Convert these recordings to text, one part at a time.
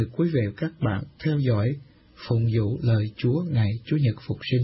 Quý vị và các bạn theo dõi phụng vụ lời Chúa ngày Chủ nhật Phục sinh.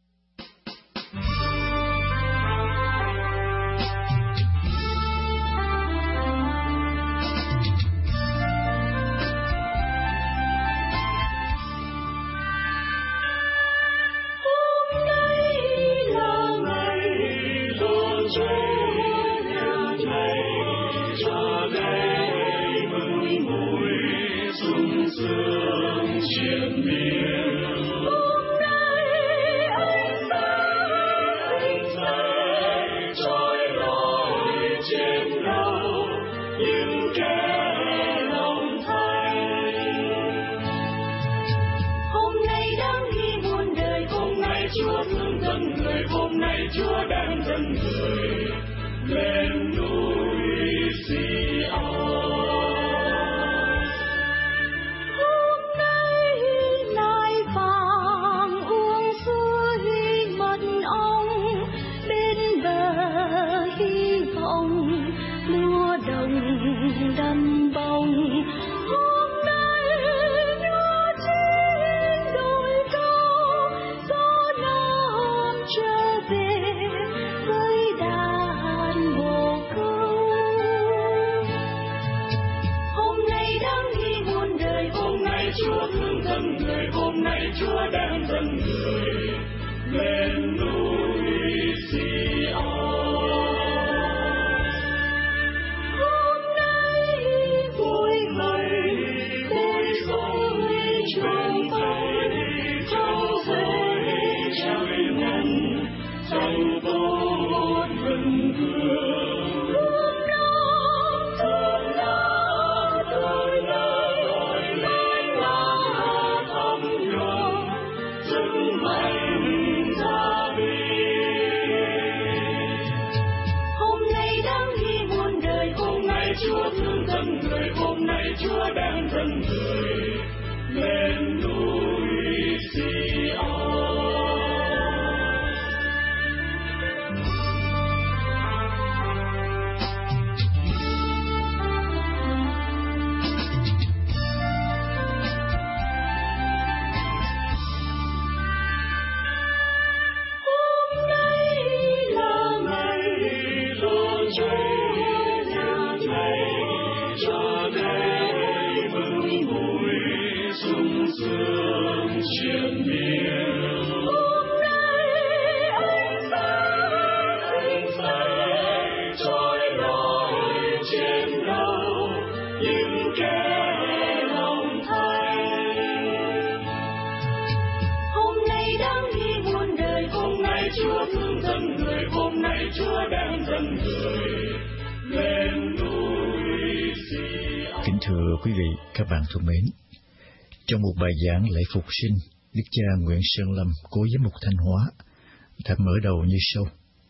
Kính thưa quý vị, các bạn thân mến, trong một bài giảng lễ phục sinh, Đức cha Nguyễn Sơn Lâm, cố giám mục Thanh Hóa, đã mở đầu như sau: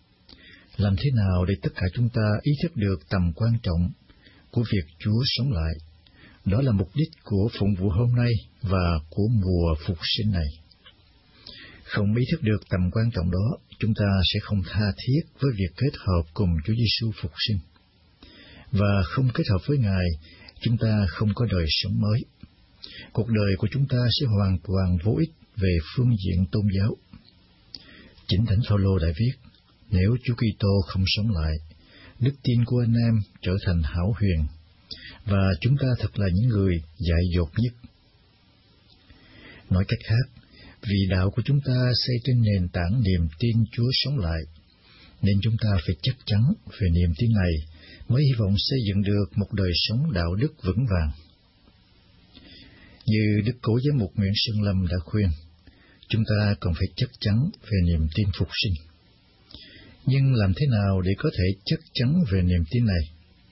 làm thế nào để tất cả chúng ta ý thức được tầm quan trọng của việc Chúa sống lại? Đó là mục đích của phụng vụ hôm nay và của mùa phục sinh này. Không ý thức được tầm quan trọng đó, chúng ta sẽ không tha thiết với việc kết hợp cùng Chúa Giêsu phục sinh. Và không kết hợp với Ngài, chúng ta không có đời sống mới. Cuộc đời của chúng ta sẽ hoàn toàn vô ích về phương diện tôn giáo. Chính Thánh Phaolô đã viết: nếu Chúa Kitô không sống lại, đức tin của anh em trở thành hão huyền, và chúng ta thật là những người dại dột nhất. Nói cách khác, vì đạo của chúng ta xây trên nền tảng niềm tin Chúa sống lại, nên chúng ta phải chắc chắn về niềm tin này mới hy vọng xây dựng được một đời sống đạo đức vững vàng. Như Đức Cố Giám mục Nguyễn Sơn Lâm đã khuyên, chúng ta còn phải chắc chắn về niềm tin phục sinh. Nhưng làm thế nào để có thể chắc chắn về niềm tin này?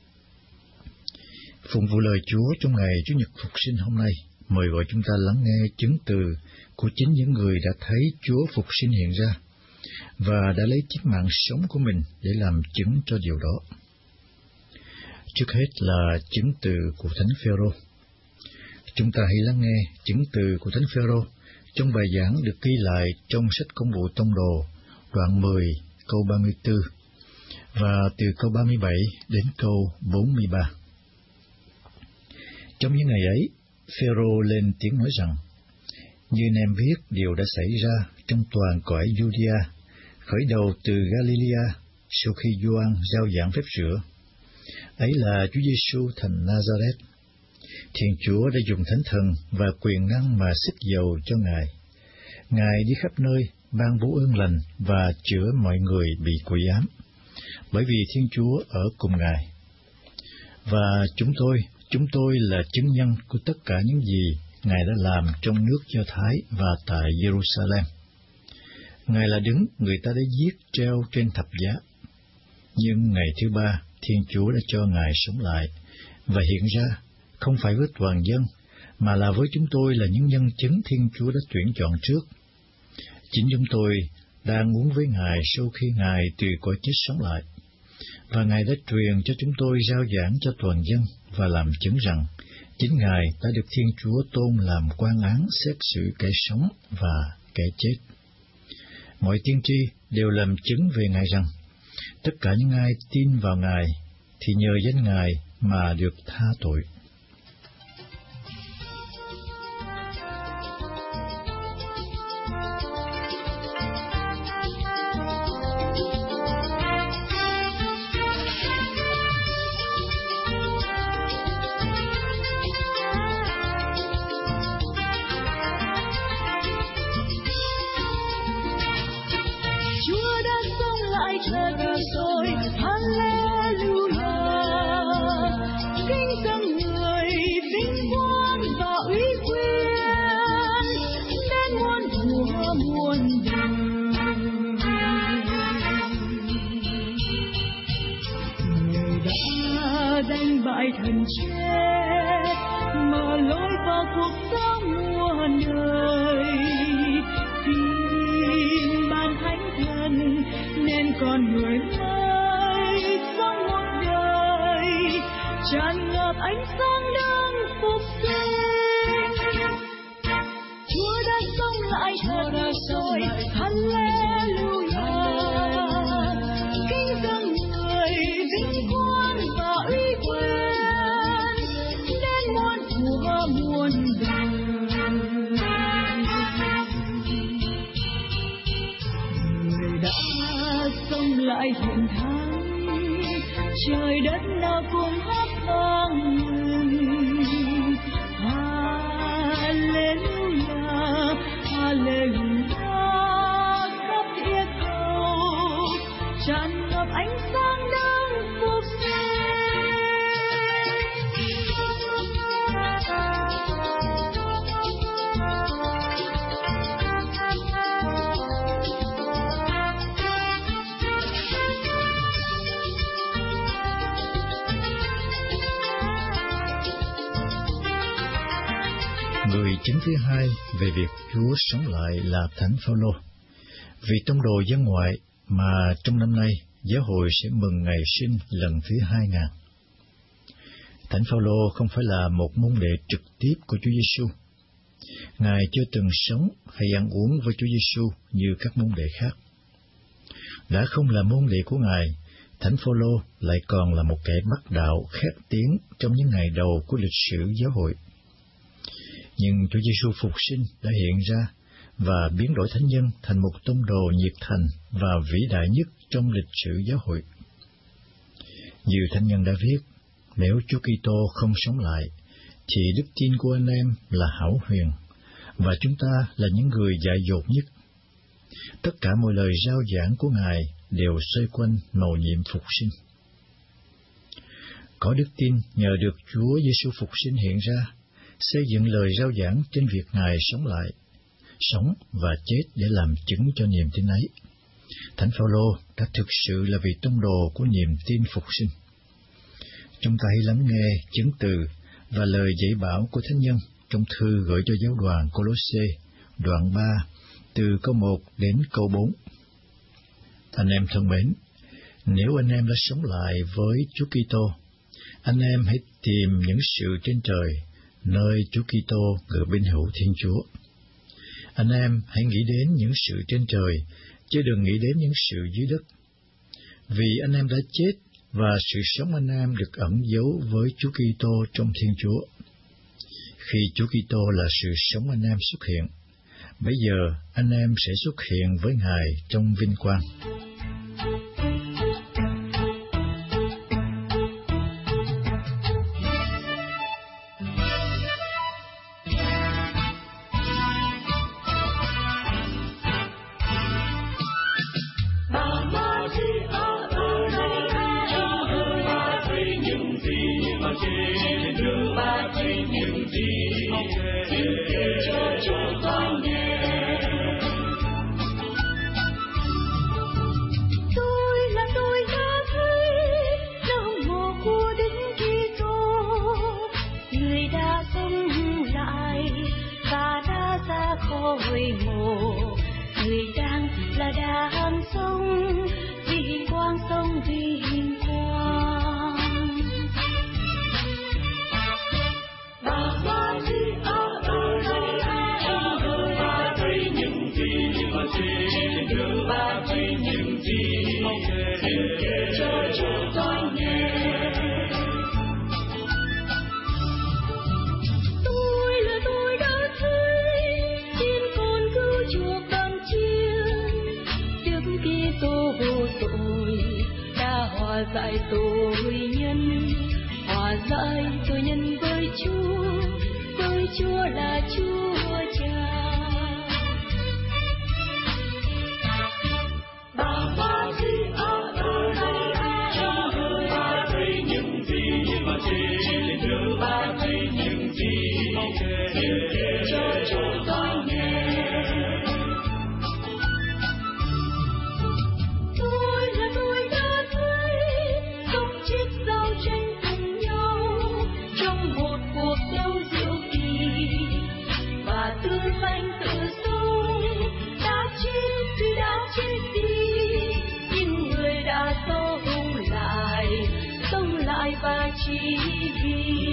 Phụng vụ lời Chúa trong ngày Chủ nhật Phục sinh hôm nay mời gọi chúng ta lắng nghe chứng từ của chính những người đã thấy Chúa Phục sinh hiện ra và đã lấy chính mạng sống của mình để làm chứng cho điều đó. Trước hết là chứng từ của Thánh Phêrô. Chúng ta hãy lắng nghe chứng từ của Thánh Phêrô trong bài giảng được ghi lại trong sách Công vụ Tông đồ, đoạn 10, câu 34, và từ câu 37 đến câu 43. Trong những ngày ấy, Phêrô lên tiếng nói rằng, như anh em biết điều đã xảy ra trong toàn cõi Judea, khởi đầu từ Galilee, sau khi Gioan rao giảng phép rửa. Ấy là Chúa Giêsu thành Nazareth. Thiên Chúa đã dùng thánh thần và quyền năng mà xức dầu cho Ngài. Ngài đi khắp nơi, ban bố ơn lành và chữa mọi người bị quỷ ám, bởi vì Thiên Chúa ở cùng Ngài. Và chúng tôi là chứng nhân của tất cả những gì Ngài đã làm trong nước Do Thái và tại Jerusalem. Ngài là đấng người ta đã giết treo trên thập giá. Nhưng ngày thứ ba, Thiên Chúa đã cho Ngài sống lại, và hiện ra, không phải với toàn dân, mà là với chúng tôi là những nhân chứng Thiên Chúa đã tuyển chọn trước. Chính chúng tôi đang uống với Ngài sau khi Ngài từ cõi chết sống lại, và Ngài đã truyền cho chúng tôi rao giảng cho toàn dân và làm chứng rằng chính Ngài đã được Thiên Chúa tôn làm quan án xét xử kẻ sống và kẻ chết. Mọi tiên tri đều làm chứng về Ngài rằng tất cả những ai tin vào Ngài thì nhờ danh Ngài mà được tha tội. Thần chết mà lối vào cuộc sống muôn đời, tin ban thánh thần nên con người mới sống một đời tràn ngập ánh sáng đang phục sinh. Chúa đã sống lại thật rồi, Hallelujah. Kính dâng người vinh quang và uy quyền đến muôn đời. Người đã sống lại hiện thánh, trời đất nào cùng hát vang mừng. Hallelujah, Hallelujah, khắp yết hầu tràn ngập ánh sáng đang phục Người chứng thứ hai về việc Chúa sống lại là Thánh Phaolô, vị tông đồ dân ngoại mà trong năm nay giáo hội sẽ mừng ngày sinh lần thứ 2000. Thánh Phaolô không phải là một môn đệ trực tiếp của Chúa Giêsu. Ngài chưa từng sống hay ăn uống với Chúa Giêsu như các môn đệ khác. Đã không là môn đệ của Ngài, Thánh Phaolô lại còn là một kẻ bắt đạo khét tiếng trong những ngày đầu của lịch sử giáo hội. Nhưng Chúa Giêsu phục sinh đã hiện ra và biến đổi thánh nhân thành một tông đồ nhiệt thành và vĩ đại nhất trong lịch sử giáo hội. Như thánh nhân đã viết, nếu Chúa Kitô không sống lại, thì đức tin của anh em là hão huyền, và chúng ta là những người dại dột nhất. Tất cả mọi lời rao giảng của Ngài đều xoay quanh mầu nhiệm phục sinh. Có đức tin nhờ được Chúa Giêsu phục sinh hiện ra, xây dựng lời rao giảng trên việc Ngài sống lại, sống và chết để làm chứng cho niềm tin ấy. Thánh Phaolô đã thực sự là vị tông đồ của niềm tin phục sinh. Chúng ta hãy lắng nghe chứng từ và lời dạy bảo của thánh nhân trong thư gửi cho giáo đoàn Cô-lô-sê, đoạn 3, từ câu 1 đến câu 4. Anh em thân mến, nếu anh em đã sống lại với Chúa Kitô, anh em hãy tìm những sự trên trời, nơi Chúa Kitô ngự bên hữu Thiên Chúa. Anh em hãy nghĩ đến những sự trên trời, chứ đừng nghĩ đến những sự dưới đất. Vì anh em đã chết, và sự sống anh em được ẩn giấu với Chúa Kitô trong Thiên Chúa. Khi Chúa Kitô là sự sống anh em xuất hiện, bây giờ anh em sẽ xuất hiện với Ngài trong vinh quang. Dạy tội nhân với Chúa là Chúa Cha. Bà Maria ơi, bà thấy những gì mà trên đường, bà thấy những gì kể cho tôi nghe. Và chỉ vì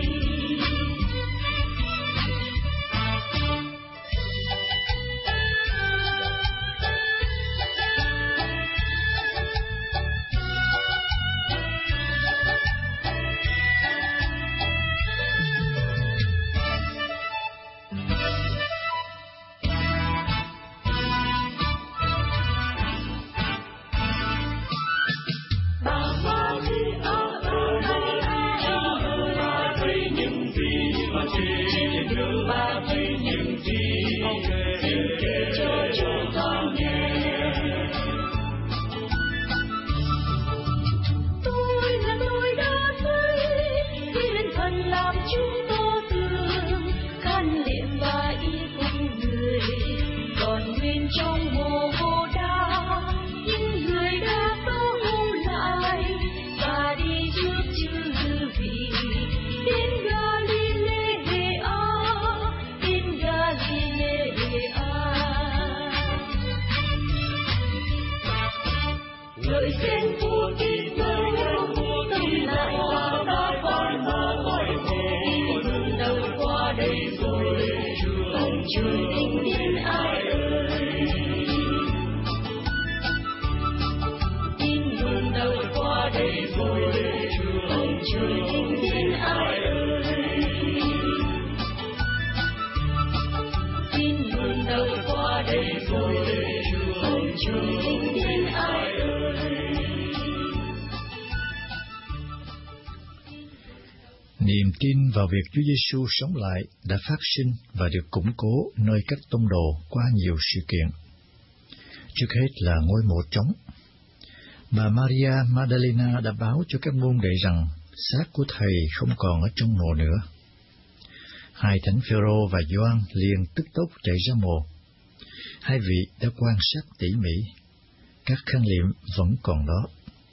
Niềm tin vào việc Chúa Giêsu sống lại đã phát sinh và được củng cố nơi các tông đồ qua nhiều sự kiện. Trước hết là ngôi mộ trống. Bà Maria Magdalena đã báo cho các môn đệ rằng xác của Thầy không còn ở trong mộ nữa. Hai thánh Phêrô và Gioan liền tức tốc chạy ra mộ. Hai vị đã quan sát tỉ mỉ, các khăn liệm vẫn còn đó.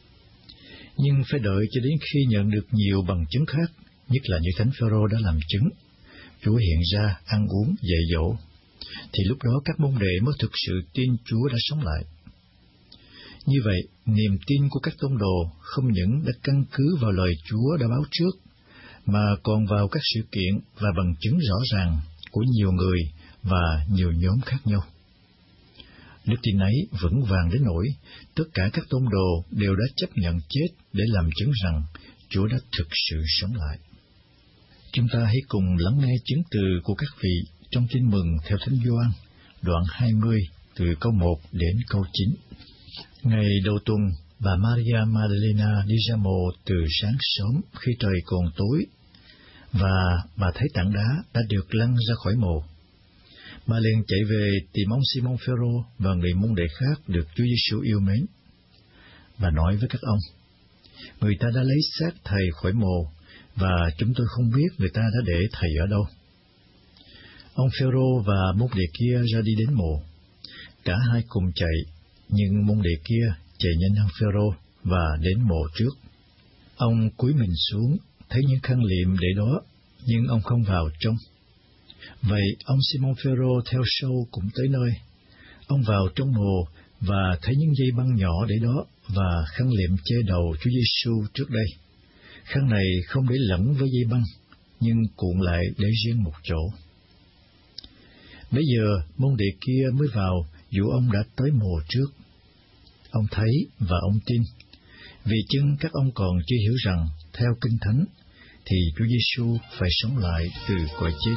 Nhưng phải đợi cho đến khi nhận được nhiều bằng chứng khác, nhất là như thánh Phêrô đã làm chứng, Chúa hiện ra ăn uống dạy dỗ, thì lúc đó các môn đệ mới thực sự tin Chúa đã sống lại. Như vậy, niềm tin của các tông đồ không những đã căn cứ vào lời Chúa đã báo trước, mà còn vào các sự kiện và bằng chứng rõ ràng của nhiều người và nhiều nhóm khác nhau. Đức tin ấy vững vàng đến nỗi tất cả các tông đồ đều đã chấp nhận chết để làm chứng rằng Chúa đã thực sự sống lại. Chúng ta hãy cùng lắng nghe chứng từ của các vị trong Tin mừng theo Thánh Gioan, đoạn 20 từ câu 1 đến câu 9. Ngày đầu tuần, bà Maria Magdalena đi ra mồ từ sáng sớm khi trời còn tối, và bà thấy tảng đá đã được lăn ra khỏi mồ. Bà liền chạy về tìm ông Simon Phêrô và người môn đệ khác được Chúa Giêsu yêu mến. Bà nói với các ông: người ta đã lấy xác thầy khỏi mồ, và chúng tôi không biết người ta đã để thầy ở đâu. Ông Phêrô và môn đệ kia ra đi đến mồ. Cả hai cùng chạy, nhưng môn đệ kia chạy nhanh hơn Phêrô và đến mồ trước. Ông cúi mình xuống, thấy những khăn liệm để đó, nhưng ông không vào trong. Vậy ông Simon Phêrô theo sau cũng tới nơi. Ông vào trong mồ và thấy những dây băng nhỏ để đó và khăn liệm che đầu Chúa Giêsu trước đây. Khăn này không để lẫn với dây băng, nhưng cuộn lại để riêng một chỗ. Bây giờ môn đệ kia mới vào, dù ông đã tới mồ trước. Ông thấy và ông tin, vì chừng các ông còn chưa hiểu rằng theo Kinh Thánh thì Chúa Giêsu phải sống lại từ cõi chết.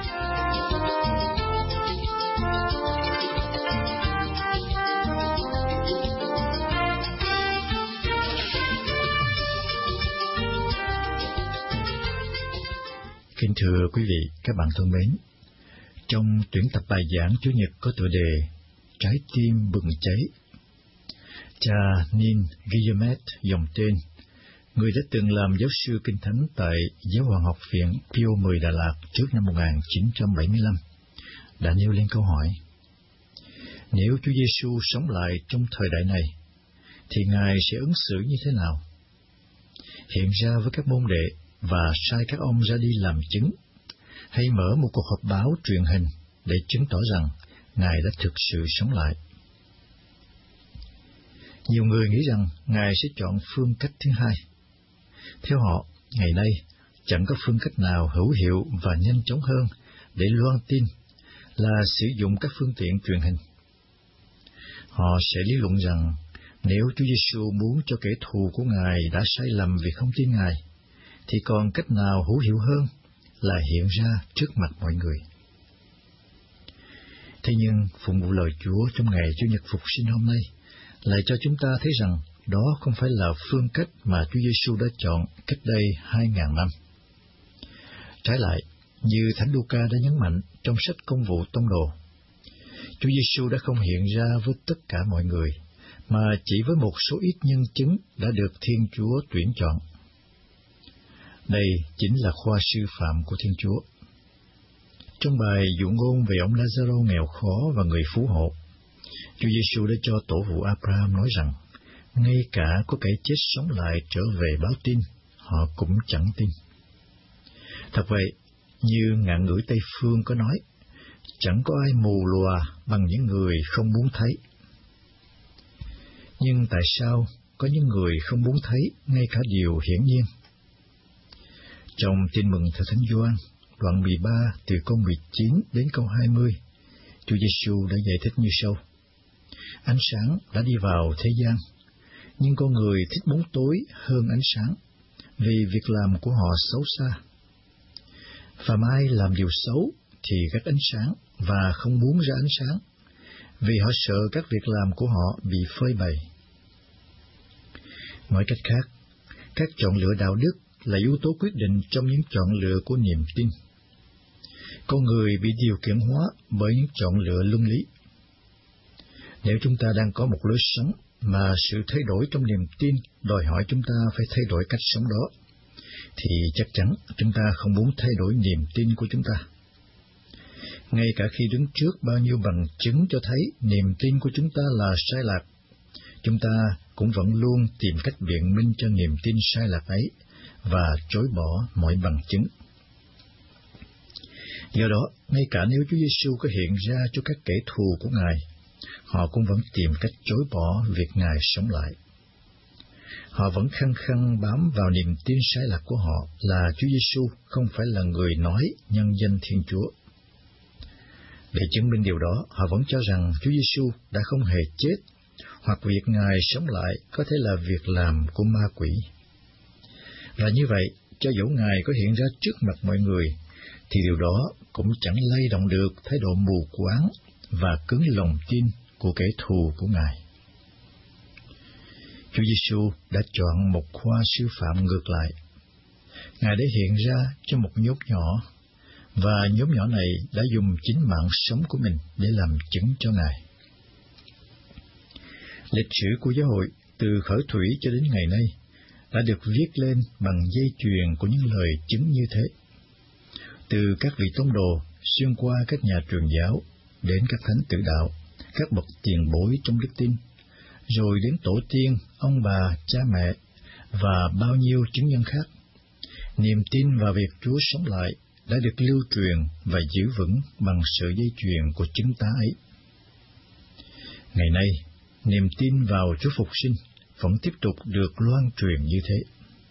Kính thưa quý vị, các bạn thân mến, trong tuyển tập bài giảng Chủ nhật có tựa đề Trái tim bừng cháy, cha Nin Guillemette dòng tên, người đã từng làm giáo sư Kinh Thánh tại Giáo hoàng học viện Pio X Đà Lạt trước năm 1975, đã nêu lên câu hỏi: nếu Chúa Giêsu sống lại trong thời đại này, thì Ngài sẽ ứng xử như thế nào? Hiện ra với các môn đệ và sai các ông ra đi làm chứng, hay mở một cuộc họp báo truyền hình để chứng tỏ rằng Ngài đã thực sự sống lại? Nhiều người nghĩ rằng Ngài sẽ chọn phương cách thứ hai. Theo họ, ngày nay chẳng có phương cách nào hữu hiệu và nhanh chóng hơn để loan tin là sử dụng các phương tiện truyền hình. Họ sẽ lý luận rằng nếu Chúa Giêsu muốn cho kẻ thù của Ngài đã sai lầm vì không tin Ngài, thì còn cách nào hữu hiệu hơn là hiện ra trước mặt mọi người. Thế nhưng, phụng vụ lời Chúa trong ngày Chủ nhật Phục sinh hôm nay lại cho chúng ta thấy rằng đó không phải là phương cách mà Chúa Giêsu đã chọn cách đây 2.000 năm. Trái lại, như Thánh Luca đã nhấn mạnh trong sách Công vụ Tông đồ, Chúa Giêsu đã không hiện ra với tất cả mọi người, mà chỉ với một số ít nhân chứng đã được Thiên Chúa tuyển chọn. Đây chính là khoa sư phạm của Thiên Chúa. Trong bài dụ ngôn về ông Lazaro nghèo khó và người phú hộ, Chúa Giêsu đã cho tổ phụ Abraham nói rằng, ngay cả có kẻ chết sống lại trở về báo tin, họ cũng chẳng tin. Thật vậy, như ngạn ngữ Tây Phương có nói, chẳng có ai mù lòa bằng những người không muốn thấy. Nhưng tại sao có những người không muốn thấy ngay cả điều hiển nhiên? Trong Tin mừng theo Thánh Gioan, đoạn 13 từ câu 19 đến câu 20, Chúa Giêsu đã giải thích như sau: ánh sáng đã đi vào thế gian, nhưng con người thích bóng tối hơn ánh sáng, vì việc làm của họ xấu xa. Phàm ai làm điều xấu thì ghét ánh sáng và không muốn ra ánh sáng, vì họ sợ các việc làm của họ bị phơi bày. Nói cách khác, các chọn lựa đạo đức là yếu tố quyết định trong những chọn lựa của niềm tin. Con người bị điều khiển hóa bởi những chọn lựa luân lý. Nếu chúng ta đang có một lối sống mà sự thay đổi trong niềm tin đòi hỏi chúng ta phải thay đổi cách sống đó, thì chắc chắn chúng ta không muốn thay đổi niềm tin của chúng ta. Ngay cả khi đứng trước bao nhiêu bằng chứng cho thấy niềm tin của chúng ta là sai lạc, chúng ta cũng vẫn luôn tìm cách biện minh cho niềm tin sai lạc ấy và chối bỏ mọi bằng chứng. Do đó, ngay cả nếu Chúa Giêsu có hiện ra cho các kẻ thù của Ngài, họ cũng vẫn tìm cách chối bỏ việc Ngài sống lại. Họ vẫn khăng khăng bám vào niềm tin sai lạc của họ là Chúa Giêsu không phải là người nói nhân danh Thiên Chúa. Để chứng minh điều đó, họ vẫn cho rằng Chúa Giêsu đã không hề chết, hoặc việc Ngài sống lại có thể là việc làm của ma quỷ. Và như vậy, cho dẫu Ngài có hiện ra trước mặt mọi người, thì điều đó cũng chẳng lay động được thái độ mù quáng và cứng lòng tin của kẻ thù của Ngài. Chúa Giêsu đã chọn một khoa sư phạm ngược lại. Ngài đã hiện ra cho một nhóm nhỏ, và nhóm nhỏ này đã dùng chính mạng sống của mình để làm chứng cho Ngài. Lịch sử của giáo hội từ khởi thủy cho đến ngày nay đã được viết lên bằng dây chuyền của những lời chứng như thế. Từ các vị tông đồ xuyên qua các nhà truyền giáo đến các thánh tử đạo, các bậc tiền bối trong đức tin, rồi đến tổ tiên, ông bà, cha mẹ và bao nhiêu chứng nhân khác, niềm tin vào việc Chúa sống lại đã được lưu truyền và giữ vững bằng sợi dây chuyền của chứng tá ấy. Ngày nay, niềm tin vào Chúa Phục sinh vẫn tiếp tục được loan truyền như thế.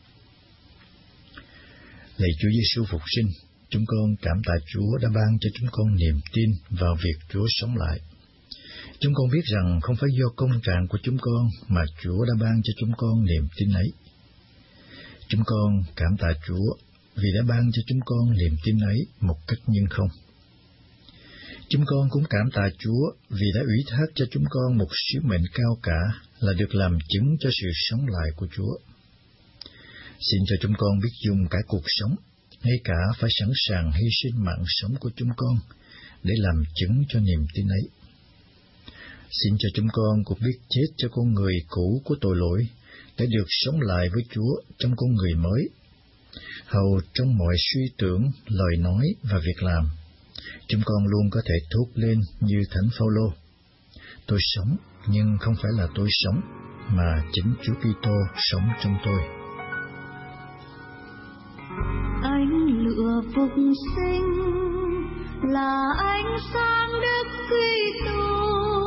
Lạy Chúa Giêsu Phục sinh, chúng con cảm tạ Chúa đã ban cho chúng con niềm tin vào việc Chúa sống lại. Chúng con biết rằng không phải do công trạng của chúng con mà Chúa đã ban cho chúng con niềm tin ấy. Chúng con cảm tạ Chúa vì đã ban cho chúng con niềm tin ấy một cách nhân không. Chúng con cũng cảm tạ Chúa vì đã ủy thác cho chúng con một sứ mệnh cao cả là được làm chứng cho sự sống lại của Chúa. Xin cho chúng con biết dùng cả cuộc sống, ngay cả phải sẵn sàng hy sinh mạng sống của chúng con để làm chứng cho niềm tin ấy. Xin cho chúng con cũng biết chết cho con người cũ của tội lỗi để được sống lại với Chúa trong con người mới. Hầu trong mọi suy tưởng, lời nói và việc làm, chúng con luôn có thể thốt lên như Thánh Phaolô: tôi sống, nhưng không phải là tôi sống, mà chính Chúa Kitô sống trong tôi. Ánh lửa phục sinh là ánh sáng Đức Kitô,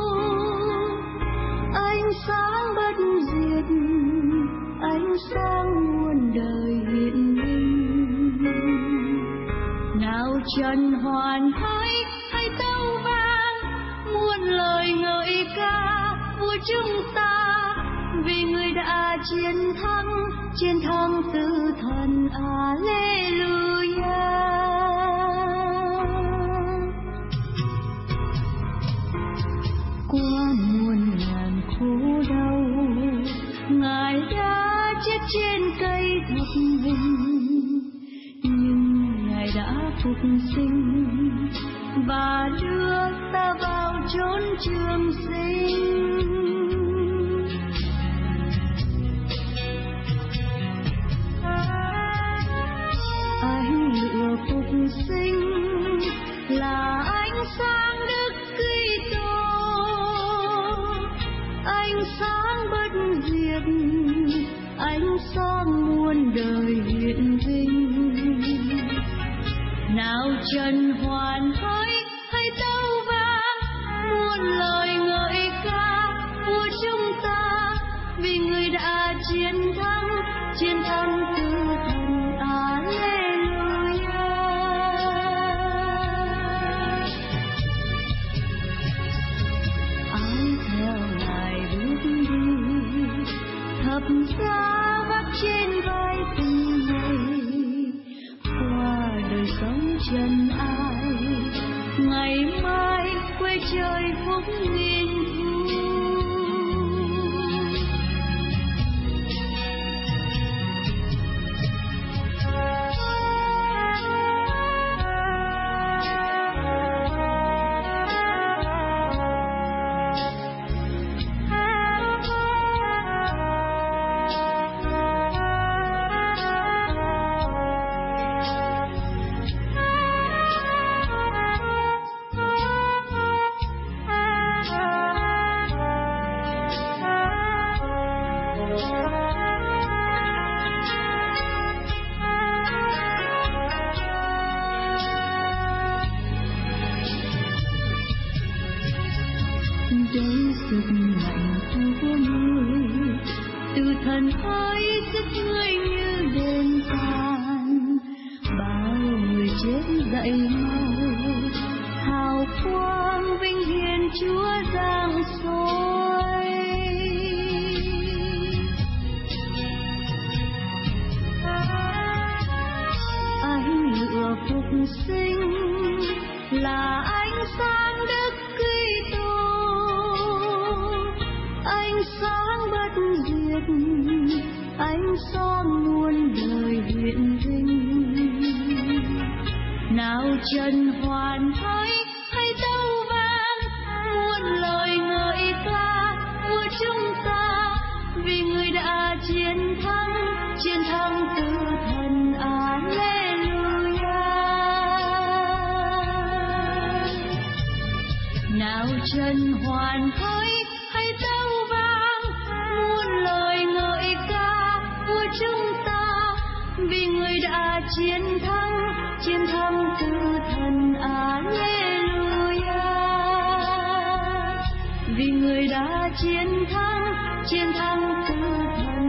ánh sáng bất diệt, ánh sáng muôn đời hiện minh. Nào trần hoàn hay tấu vang muôn lời ngợi ca của chúng ta, vì người đã chiến thắng tử thần. Alleluia. Qua muôn ngàn khổ đau, Ngài đã chết trên cây thập hình, nhưng Ngài đã phục sinh và đưa ta vào chốn trường sinh. Ánh lửa phục sinh là ánh sáng Đức Kitô, ánh sáng bất diệt, ánh sáng muôn đời hiện vinh. Nào trần hoàn hay tấu vang muôn lời ngợi ca của chúng ta, vì người đã chiến thắng tử thần. Alleluia. Ai theo Ngài bước đi, thập giá vác trên vai từng ngày, qua đời sống trần ai, ngày mai quê trời phúc nghìn thu. Đây sức mạnh của người, từ thần ơi sức người như đêm tàn, bao người chết dậy mau, hào quang vinh hiển Chúa giáng soi. sáng Đức Kitô, ánh sáng bất diệt, ánh sáng muôn đời hiện vinh. Nào trần hoàn thấy hay tâu vang muôn lời ngợi ca của chúng ta, vì người đã chiến thắng tử thần. Alleluia. Nào trần hoàn thấy hay tâu vang muôn lời ngợi ca của chúng ta, vì người đã chiến thắng tử thần. Alleluia. Vì người đã chiến thắng tử thần.